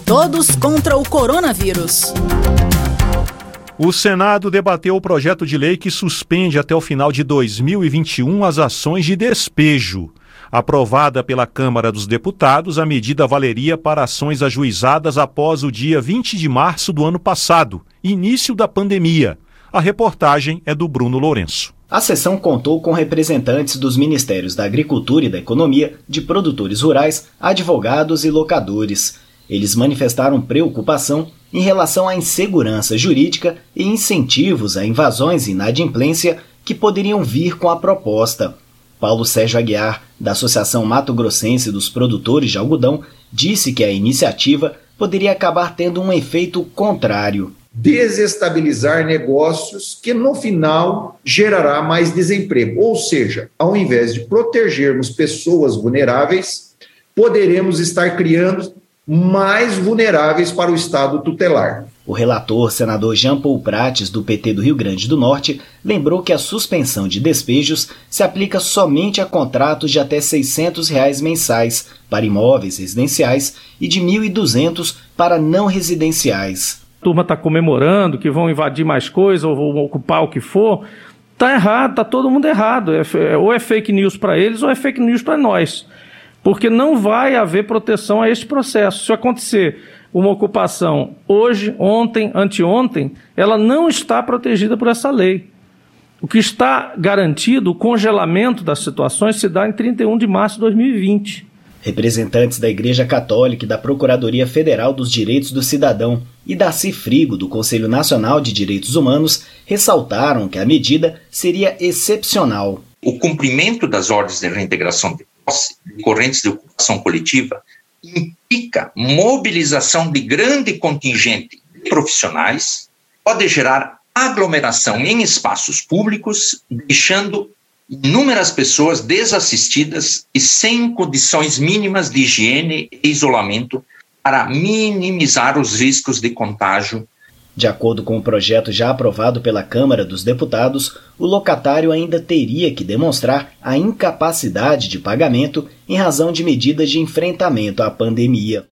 Todos contra o coronavírus. O Senado debateu o projeto de lei que suspende até o final de 2021 as ações de despejo. Aprovada pela Câmara dos Deputados, a medida valeria para ações ajuizadas após o dia 20 de março do ano passado, início da pandemia. A reportagem é do Bruno Lourenço. A sessão contou com representantes dos Ministérios da Agricultura e da Economia, de produtores rurais, advogados e locadores. Eles manifestaram preocupação em relação à insegurança jurídica e incentivos a invasões e inadimplência que poderiam vir com a proposta. Paulo Sérgio Aguiar, da Associação Mato Grossense dos Produtores de Algodão, disse que a iniciativa poderia acabar tendo um efeito contrário. Desestabilizar negócios que no final gerará mais desemprego. Ou seja, ao invés de protegermos pessoas vulneráveis, poderemos estar criando mais vulneráveis para o Estado tutelar. O relator, senador Jean Paul Prates, do PT do Rio Grande do Norte, lembrou que a suspensão de despejos se aplica somente a contratos de até R$ 600 mensais para imóveis residenciais e de R$ 1.200 para não residenciais. A turma está comemorando que vão invadir mais coisas ou vão ocupar o que for. Está errado, está todo mundo errado. Ou é fake news para eles ou é fake news para nós. Porque não vai haver proteção a este processo. Se acontecer uma ocupação hoje, ontem, anteontem, ela não está protegida por essa lei. O que está garantido, o congelamento das situações, se dá em 31 de março de 2020. Representantes da Igreja Católica e da Procuradoria Federal dos Direitos do Cidadão e Darcy Frigo, do Conselho Nacional de Direitos Humanos, ressaltaram que a medida seria excepcional. O cumprimento das ordens de reintegração de posse decorrentes de ocupação coletiva implica mobilização de grande contingente de profissionais, pode gerar aglomeração em espaços públicos, deixando inúmeras pessoas desassistidas e sem condições mínimas de higiene e isolamento para minimizar os riscos de contágio. De acordo com o projeto já aprovado pela Câmara dos Deputados, o locatário ainda teria que demonstrar a incapacidade de pagamento em razão de medidas de enfrentamento à pandemia.